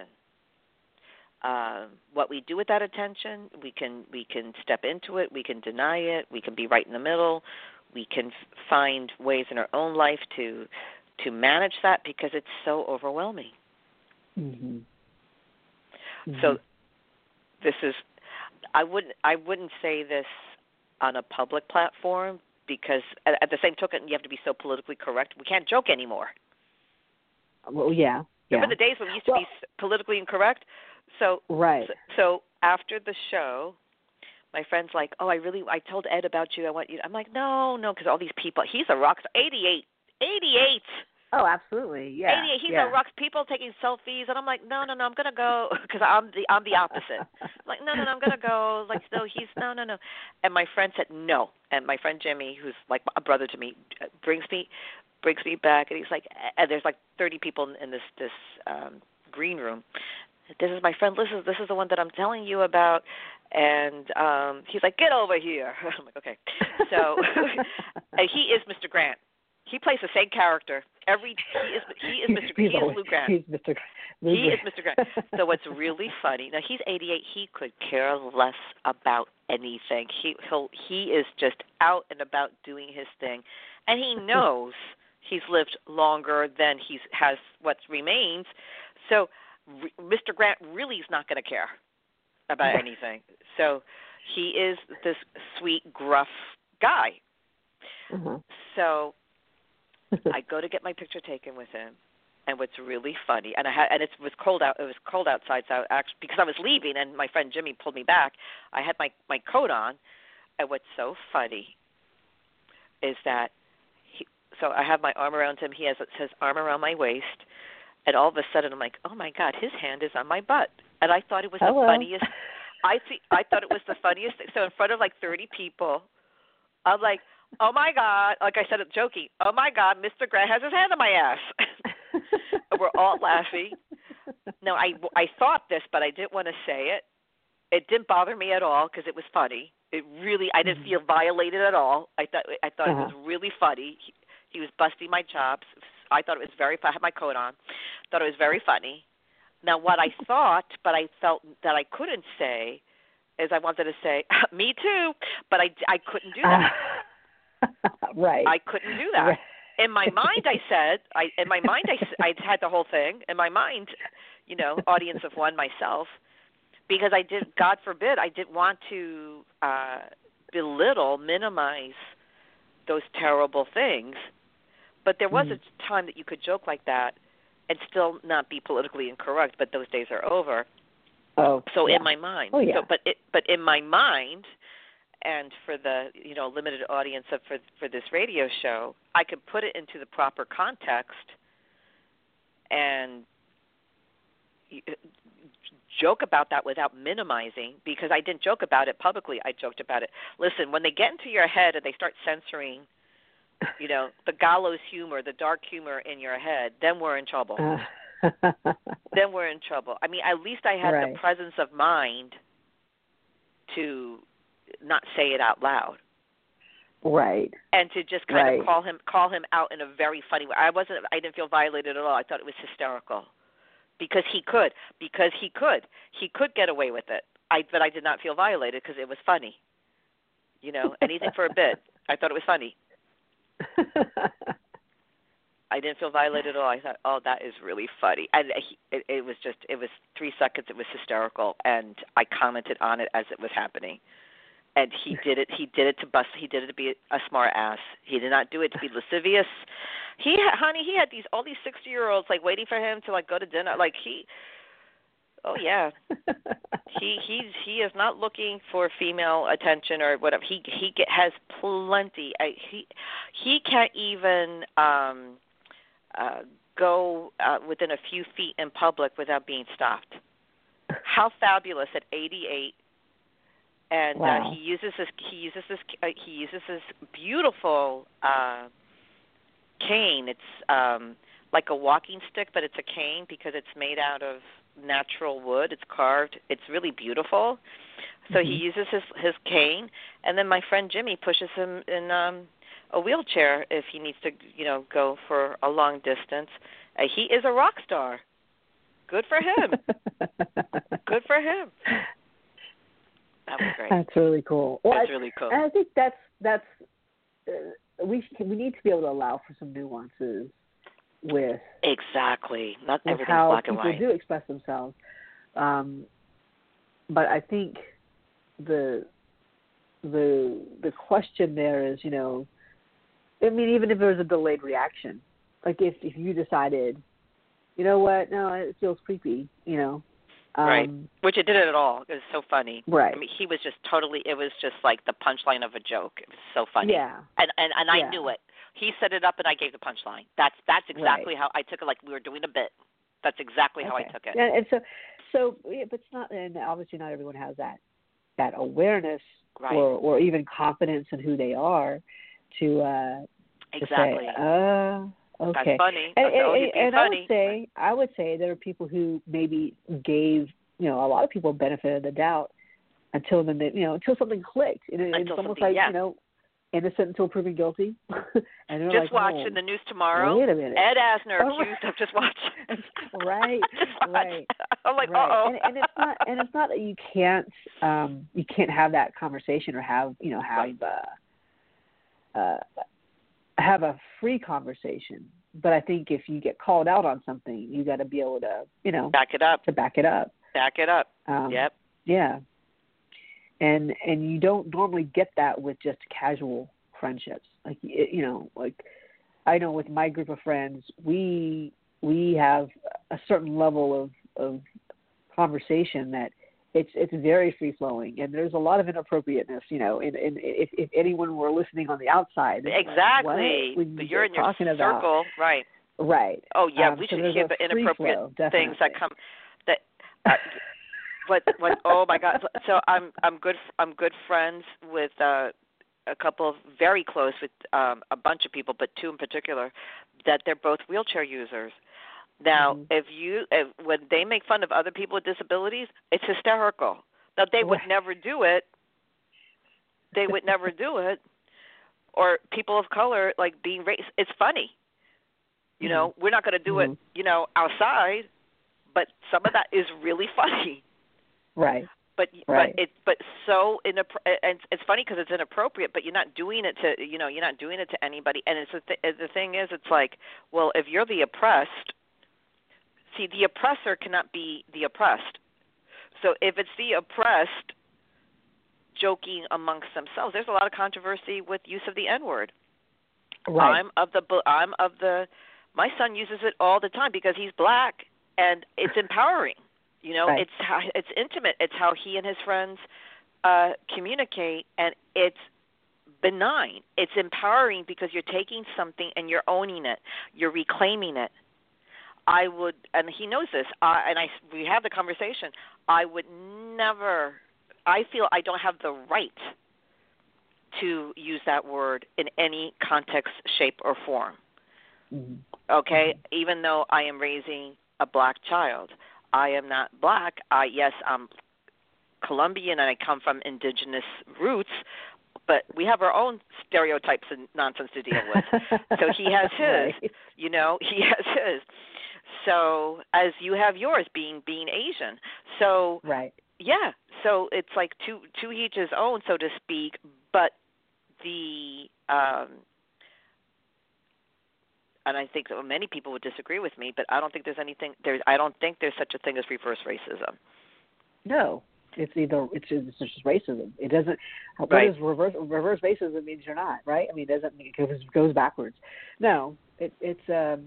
What we do with that attention, we can step into it, we can deny it, we can be right in the middle, we can find ways in our own life to manage that because it's so overwhelming. Mm-hmm. Mm-hmm. So this is, I wouldn't say this on a public platform because at the same token you have to be so politically correct. We can't joke anymore. Well, yeah. Remember the days when we used to be politically incorrect? So right. So after the show, my friend's like, "Oh, I told Ed about you. I want you." I'm like, "No, because all these people. He's a rock star. 88. Oh, absolutely. Yeah. 88. He's a rock. People taking selfies, and I'm like, "No. I'm gonna go," because I'm the opposite. I'm like, "No. I'm gonna go." Like, no, he's no. And my friend said no. And my friend Jimmy, who's like a brother to me, brings me back, and he's like, and there's like 30 people in this green room. This is my friend. This is the one that I'm telling you about. And he's like, "Get over here." I'm like, okay. So he is Mr. Grant. He plays the same character. He is Mr. He is Lou Grant. He is Mr. Grant. So what's really funny, now he's 88. He could care less about anything. He is just out and about doing his thing. And he knows he's lived longer than he has what remains. So Mr. Grant really is not going to care about anything. So he is this sweet, gruff guy. Mm-hmm. So I go to get my picture taken with him, and what's really funny, and it was cold out. It was cold outside, so actually, because I was leaving, and my friend Jimmy pulled me back. I had my coat on, and what's so funny is that so I have my arm around him. He has his arm around my waist. And all of a sudden, I'm like, oh my God, his hand is on my butt, and I thought it was Hello. the funniest. I thought it was the funniest thing. So in front of like 30 people, I'm like, oh my God, like I said, joking, oh my God, Mr. Grant has his hand on my ass. And we're all laughing. Now, I thought this, but I didn't want to say it. It didn't bother me at all because it was funny. I didn't feel violated at all. I thought it was really funny. He was busting my chops. I thought it was very funny. I had my coat on. Thought it was very funny. Now, what I thought, but I felt that I couldn't say, is I wanted to say, me too, but I couldn't do that. Right. I couldn't do that. Right. In my mind, I had the whole thing. In my mind, audience of one myself, because God forbid, I didn't want to minimize those terrible things. But there was a time that you could joke like that and still not be politically incorrect, but those days are over. Oh, so yeah. In my mind. Oh, yeah. So, but in my mind, and for the limited audience for this radio show, I could put it into the proper context and joke about that without minimizing, because I didn't joke about it publicly. I joked about it. Listen, when they get into your head and they start censoring, the gallows humor, the dark humor in your head, then we're in trouble. Then we're in trouble. I mean, at least I had the presence of mind to not say it out loud. Right. And to just kind of call him out in a very funny way. I didn't feel violated at all. I thought it was hysterical. Because he could get away with it. But I did not feel violated because it was funny. Anything for a bit. I thought it was funny. I didn't feel violated at all. I thought, oh, that is really funny. And it was 3 seconds. It was hysterical, and I commented on it as it was happening. And he did it to bust. He did it to be a smart ass. He did not do it to be lascivious. He had all these 60-year-olds like waiting for him to like go to dinner. Oh yeah, he is not looking for female attention or whatever. He has plenty. He can't even go within a few feet in public without being stopped. How fabulous at 88. And wow. he uses this beautiful cane. It's like a walking stick, but it's a cane because it's made out of natural wood. It's carved. It's really beautiful. So he uses his cane, and then my friend Jimmy pushes him in a wheelchair if he needs to, go for a long distance. He is a rock star. Good for him. Good for him. That was great. That's really cool. Well, that's really cool. And I think that's we need to be able to allow for some nuances with exactly. Not everything's how black and white. people do express themselves. But I think the question there is, I mean, even if there was a delayed reaction, like if you decided, you know what, no, it feels creepy, right, which it didn't at all. It was so funny. Right. I mean, he was just totally. It was just like the punchline of a joke. It was so funny. Yeah. And I knew it. He set it up, and I gave the punchline. That's exactly how I took it. Like we were doing a bit. That's exactly how I took it. Yeah, and so, yeah, but it's not. And obviously, not everyone has that awareness or even confidence in who they are to exactly. To say, okay. That's funny. And funny. I would say there are people who maybe gave, a lot of people benefit of the doubt until until something clicked. It's almost like, innocent until proven guilty. And they're just watching the news tomorrow. Wait a minute. Ed Asner accused of just watching. Right. I'm like, uh-oh. And it's not that you can't have that conversation or have a free conversation. But I think if you get called out on something, you got to be able to, back it up. Back it up. Yep. Yeah. And you don't normally get that with just casual friendships. Like, like I know with my group of friends, we have a certain level of conversation that it's very free flowing, and there's a lot of inappropriateness. And if anyone were listening on the outside, exactly, what you're in your circle, right? Right. Oh yeah, we So should there's hear a the free inappropriate flow, things that definitely. come. That what oh my God. So I'm good friends with a couple of very close with a bunch of people, but two in particular, that they're both wheelchair users. Now, Mhm. if when they make fun of other people with disabilities, it's hysterical. Now they would Right. never do it. They would never do it. Or people of color like being racist. It's funny. You Mhm. know, we're not going to do it, Mhm. outside, but some of that is really funny. Right. But Right. so and it's funny because it's inappropriate, but you're not doing it to you're not doing it to anybody. And it's the thing is, it's like, well, if you're the oppressed, see, the oppressor cannot be the oppressed. So if it's the oppressed joking amongst themselves, there's a lot of controversy with use of the N-word. Right. My son uses it all the time because he's black, and it's empowering. Right. It's intimate. It's how he and his friends communicate, and it's benign. It's empowering because you're taking something and you're owning it. You're reclaiming it. And he knows this, we have the conversation. I would never. I feel I don't have the right to use that word in any context, shape, or form. Mhm. Okay, Mhm. even though I am raising a black child, I am not black. Yes, I'm Colombian and I come from indigenous roots, but we have our own stereotypes and nonsense to deal with. So he has his, Right. he has his. So as you have yours, being Asian. So Right. yeah, so it's like to each his own, so to speak. But the and I think that many people would disagree with me, but I don't think I don't think there's such a thing as reverse racism. No. It's just racism. It doesn't. What Right. is reverse racism means you're not right. I mean, it doesn't mean it goes backwards. No. It's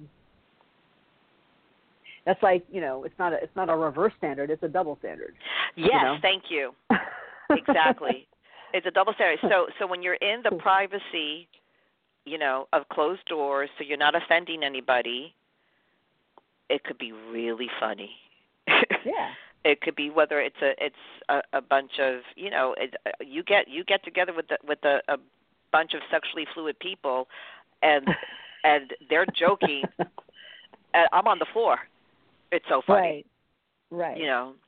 that's like it's not a reverse standard. It's a double standard. Yes, thank you. Exactly. It's a double standard. So when you're in the privacy, of closed doors, so you're not offending anybody, it could be really funny. Yeah. It could be whether it's a bunch of you get together with a bunch of sexually fluid people, and they're joking. And I'm on the floor. It's so funny. Right.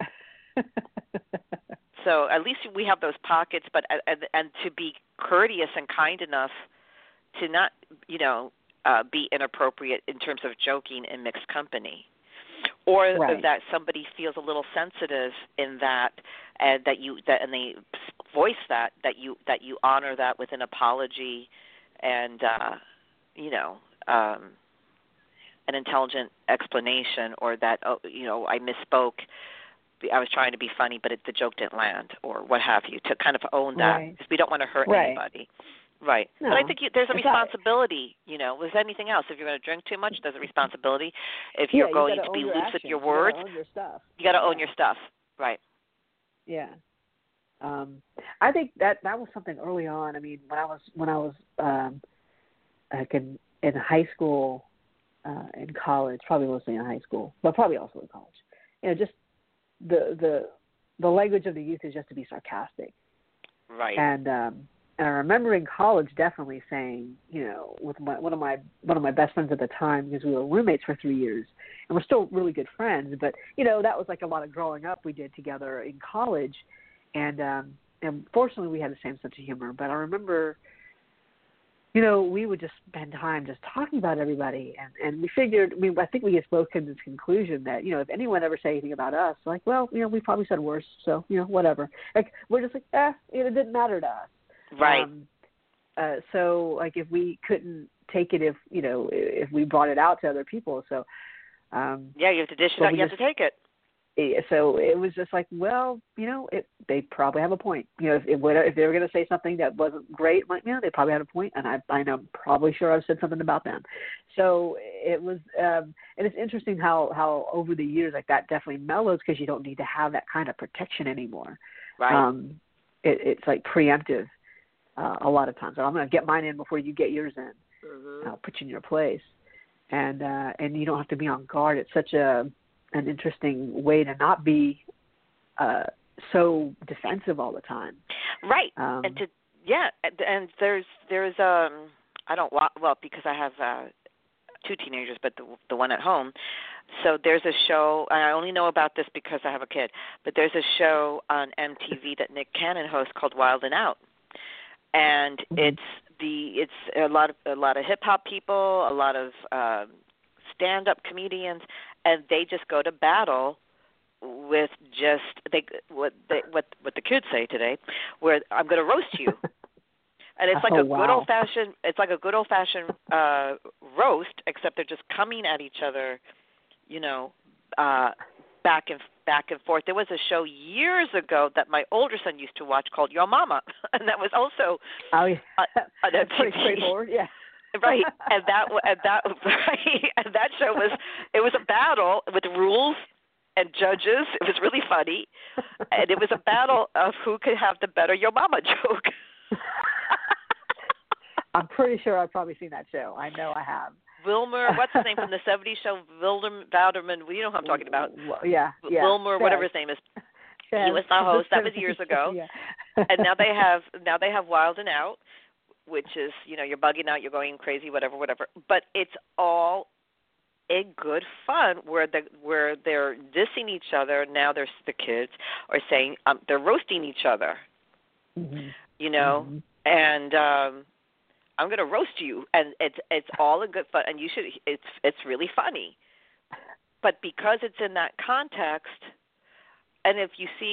So at least we have those pockets, but and to be courteous and kind enough to not be inappropriate in terms of joking in mixed company. Or right. that somebody feels a little sensitive in that, and and they voice that you honor that with an apology, and an intelligent explanation, or that I misspoke. I was trying to be funny, but the joke didn't land, or what have you. To kind of own that, Right. because we don't want to hurt Right. anybody. Right. No, But I think there's a it's not. responsibility, with anything else. If you're going to drink too much, there's a responsibility. If Yeah, you're you got going to to own be your loose with actions. your You got words, to own your stuff. you got to own Yeah. your stuff. Right. Yeah. I think that was something early on. I mean, when I was like in high school, in college, probably mostly in high school, but probably also in college. Just the language of the youth is just to be sarcastic. Right. And I remember in college definitely saying, with one of my best friends at the time, because we were roommates for 3 years, and we're still really good friends. But that was like a lot of growing up we did together in college, and fortunately we had the same sense of humor. But I remember, we would just spend time just talking about everybody, and we figured. I mean, I think we just both came to this conclusion that if anyone ever said anything about us, like, well, we probably said worse, so whatever. Like, we're just like, it didn't matter to us. Right. So like if we couldn't take it, if we brought it out to other people, so yeah, you have to dish it out. You have to take it. So it was just like, well, they probably have a point. If they were going to say something that wasn't great, like, they probably had a point, and I'm probably sure I've said something about them. So it was, and it's interesting how over the years, like, that definitely mellows because you don't need to have that kind of protection anymore. Right. It's like preemptive a lot of times. So I'm going to get mine in before you get yours in. Mm-hmm. I'll put you in your place. and you don't have to be on guard. It's such an interesting way to not be so defensive all the time. Right. And there's I don't well because I have 2 teenagers, but the one at home. So there's a show, and I only know about this because I have a kid, but there's a show on MTV that Nick Cannon hosts called Wild and Out. And it's a lot of hip hop people, a lot of stand-up comedians, and they just go to battle with what the kids say today, where I'm going to roast you. And it's like it's like a good old fashioned roast, except they're just coming at each other, back and forth. There was a show years ago that my older son used to watch called Yo Mama, and that was also on MTV. Pretty straightforward, yeah. Right, and that show was a battle with rules and judges. It was really funny, and it was a battle of who could have the better Yo Mama joke. I'm pretty sure I've probably seen that show. I know I have. Wilmer, what's his name from the '70s show? Wilderman. Well, you know who I'm talking about. Yeah. Wilmer, whatever his name is. Chaz. He was the host. That was years ago. Yeah. And now they have Wild and Out, which is you're bugging out, you're going crazy, whatever. But it's all in good fun where they're dissing each other. Now the kids are saying they're roasting each other. Mm-hmm. And I'm going to roast you, and it's all in good fun, and you should. It's really funny, but because it's in that context, and if you see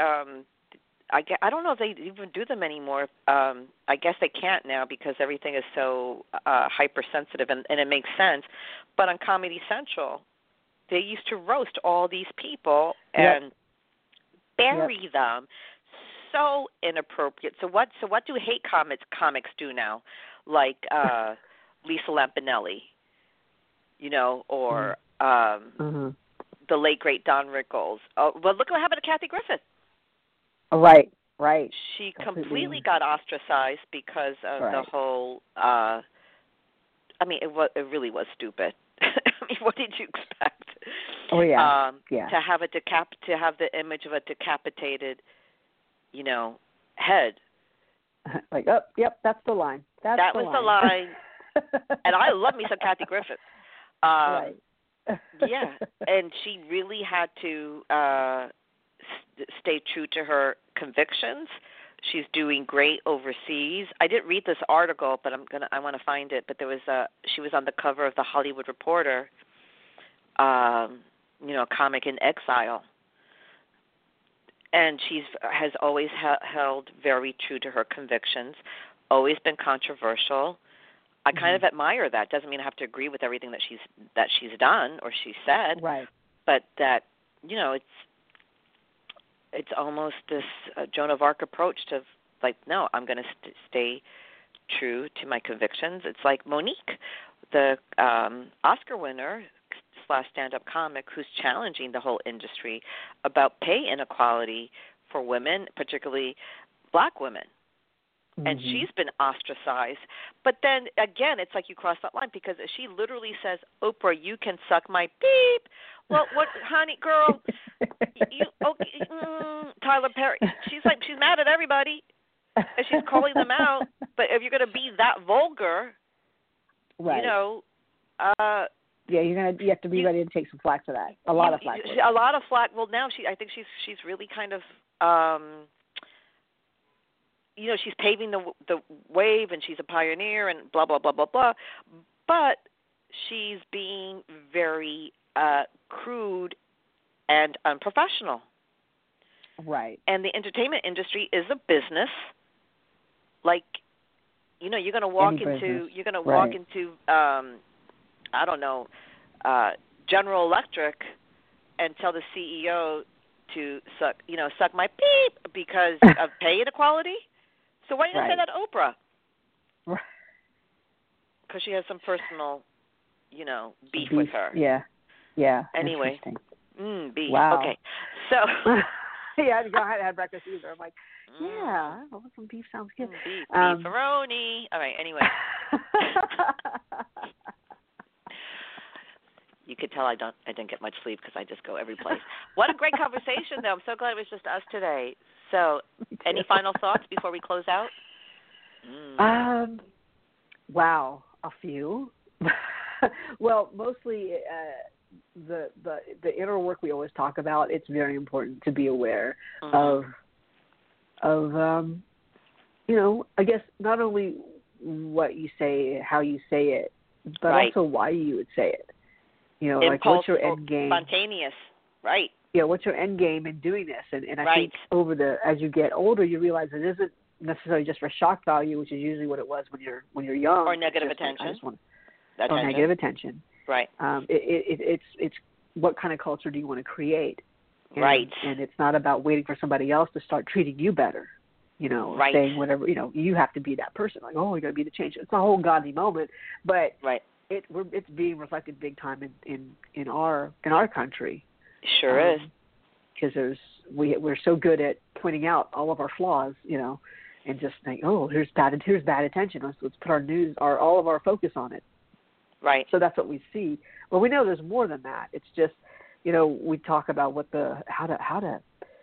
I don't know if they even do them anymore. I guess they can't now because everything is so hypersensitive, and it makes sense. But on Comedy Central, they used to roast all these people and bury them. So inappropriate. So what do hate comics do now? Like Lisa Lampanelli, or the late great Don Rickles. Oh, well, look what happened to Kathy Griffin. Right. She completely got ostracized because of the whole. It really was stupid. What did you expect? Oh yeah. To have to have the image of a decapitated, head. Like, yep, that's the line. That was the line. And I love me some Kathy Griffin. Right. Yeah, and she really had to stay true to her convictions. She's doing great overseas. I didn't read this article, but I want to find it. But she was on the cover of the Hollywood Reporter. A comic in exile. And has always held very true to her convictions, always been controversial. I kind of admire that. Doesn't mean I have to agree with everything that she's done or she said. Right. But that it's almost this Joan of Arc approach to no, I'm going to stay true to my convictions. It's like Monique, the Oscar winner / stand-up comic, who's challenging the whole industry about pay inequality for women, particularly black women. And she's been ostracized. But then, again, it's like you cross that line because she literally says, Oprah, you can suck my beep. Well, what, honey, girl, Tyler Perry. She's mad at everybody, and she's calling them out. But if you're going to be that vulgar, right. Yeah, you have to be ready to take some flack for that. A lot of flack. A lot of flack. Well, now I think she's really kind of she's paving the wave, and she's a pioneer, and blah blah blah blah blah. But she's being very crude and unprofessional. Right. And the entertainment industry is a business. You're going to walk into I don't know, General Electric, and tell the CEO to suck my beep because of pay inequality. So why don't you say that to Oprah? Right. Because she has some personal, beef with her. Yeah. Anyway, beef. Wow. Okay, so. Yeah, I hadn't had breakfast either. I'm like, yeah, some beef sounds good. Beefaroni. All right. Anyway. You could tell I didn't get much sleep because I just go every place. What a great conversation, though. I'm so glad it was just us today. So, any final thoughts before we close out? Wow, a few. Well, mostly the inner work we always talk about. It's very important to be aware of I guess not only what you say, how you say it, but also why you would say it. Impulse, like what's your end game? Spontaneous, right? Yeah, what's your end game in doing this? And I think as you get older, you realize it isn't necessarily just for shock value, which is usually what it was when you're young. Or negative attention. Or negative attention. Right. It's what kind of culture do you want to create? Right. And it's not about waiting for somebody else to start treating you better. Saying whatever, you have to be that person. Like, oh, you got to be the change. It's a whole Gandhi moment, but it's being reflected big time in our country. Sure is. Because we're so good at pointing out all of our flaws, and just think, oh, here's bad attention. Let's put all of our focus on it. Right. So that's what we see. But we know there's more than that. It's just, we talk about how to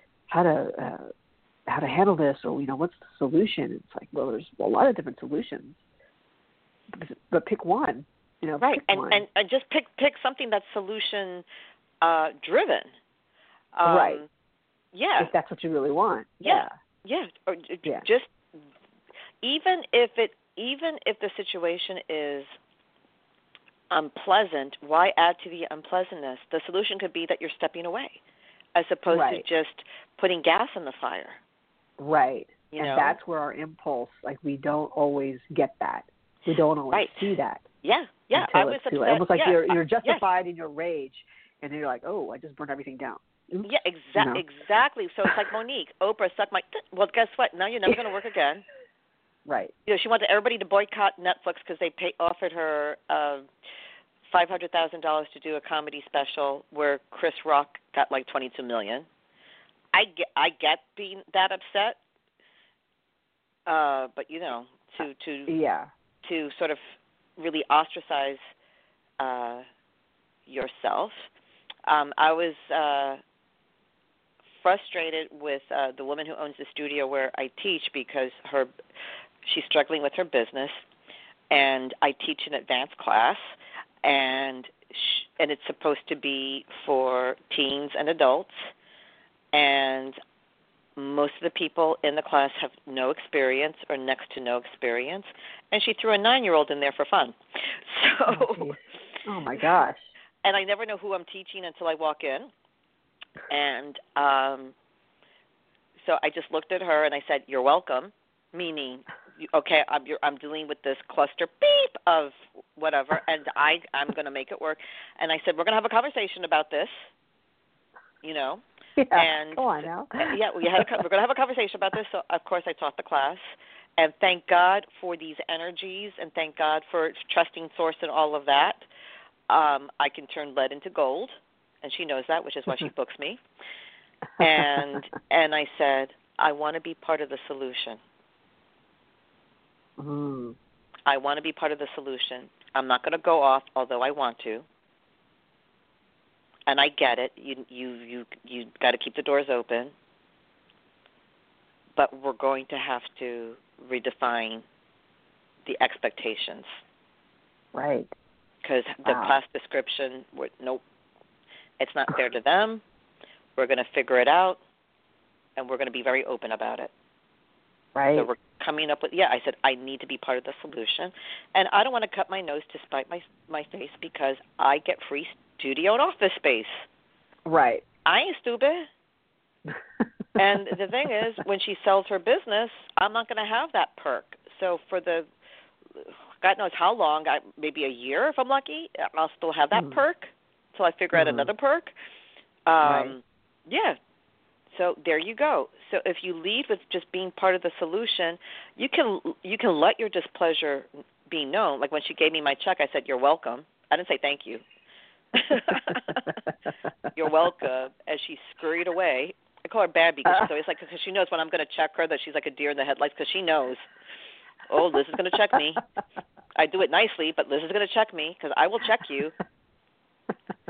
handle this, or what's the solution. It's like, well, there's a lot of different solutions, but pick one. Right. Pick one. And just pick something that's solution driven. Right. Yeah. If that's what you really want. Yeah. Yeah. Or just even if the situation is unpleasant, why add to the unpleasantness? The solution could be that you're stepping away, as opposed to just putting gas in the fire. Right. And that's where our impulse, we don't always get that. We don't always see that. Yeah. Yeah. I was upset. Almost like you're justified in your rage, and then you're like, oh, I just burned everything down. Oops. Yeah, exactly. So it's like Monique, Oprah sucked my. Well, guess what? Now you're never going to work again. Right. She wanted everybody to boycott Netflix because they offered her $500,000 to do a comedy special where Chris Rock got like $22 million. I get being that upset, but to sort of really ostracize yourself. I was frustrated with the woman who owns the studio where I teach, because she's struggling with her business, and I teach an advanced class, and it's supposed to be for teens and adults, and most of the people in the class have no experience or next to no experience, and she threw a 9-year-old in there for fun. So, oh my gosh. And I never know who I'm teaching until I walk in. And so I just looked at her and I said, "You're welcome," meaning, okay, I'm dealing with this cluster beep of whatever, and I'm going to make it work. And I said, "We're going to have a conversation about this, Yeah, and go on now. Yeah, we're going to have a conversation about this." So of course I taught the class, and thank God for these energies, and thank God for trusting source and all of that. I can turn lead into gold, and she knows that, which is why she books me. And I said, I want to be part of the solution. Mm. I want to be part of the solution. I'm not going to go off, although I want to. And I get it. You got to keep the doors open. But we're going to have to redefine the expectations. Right. Because the class description, nope, it's not fair to them. We're going to figure it out, and we're going to be very open about it. Right. So we're coming up with, I said, I need to be part of the solution. And I don't want to cut my nose to spite my face, because I get free studio and office space. Right. I ain't stupid. And the thing is, when she sells her business, I'm not going to have that perk. So for the God knows how long, maybe a year if I'm lucky, I'll still have that perk until I figure out another perk. Right. Yeah. So there you go. So if you lead with just being part of the solution, you can let your displeasure be known. Like when she gave me my check, I said, "You're welcome." I didn't say thank you. "You're welcome," as she scurried away. I call her Bambi because she's always like, because she knows when I'm going to check her that she's like a deer in the headlights, because she knows, oh, Liz is going to check me. I do it nicely, but Liz is going to check me, because I will check you.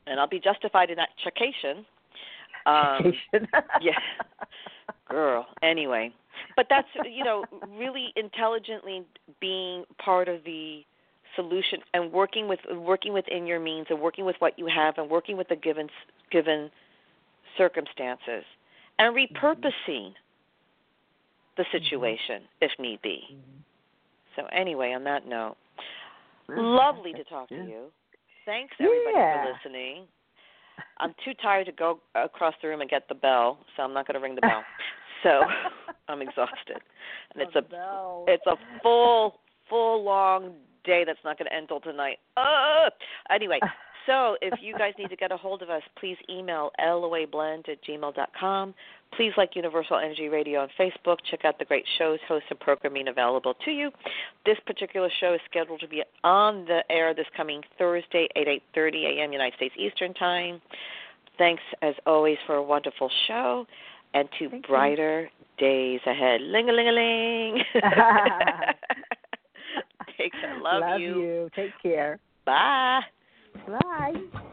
And I'll be justified in that checcation. Yeah. Girl. Anyway. But that's, really intelligently being part of the solution and working within your means and working with what you have and working with the given circumstances and repurposing the situation if need be. So anyway, on that note, lovely to talk to you. Thanks, everybody, for listening. I'm too tired to go across the room and get the bell, so I'm not going to ring the bell. So I'm exhausted. And it's a full long day that's not going to end till tonight. Anyway, so if you guys need to get a hold of us, please email loablend@gmail.com. Please like Universal Energy Radio on Facebook. Check out the great shows, hosts, and programming available to you. This particular show is scheduled to be on the air this coming Thursday at 8:30 a.m. United States Eastern Time. Thanks, as always, for a wonderful show and to brighter days ahead. Ling-a-ling-a-ling. Take care. Love you. Take care. Bye. Bye.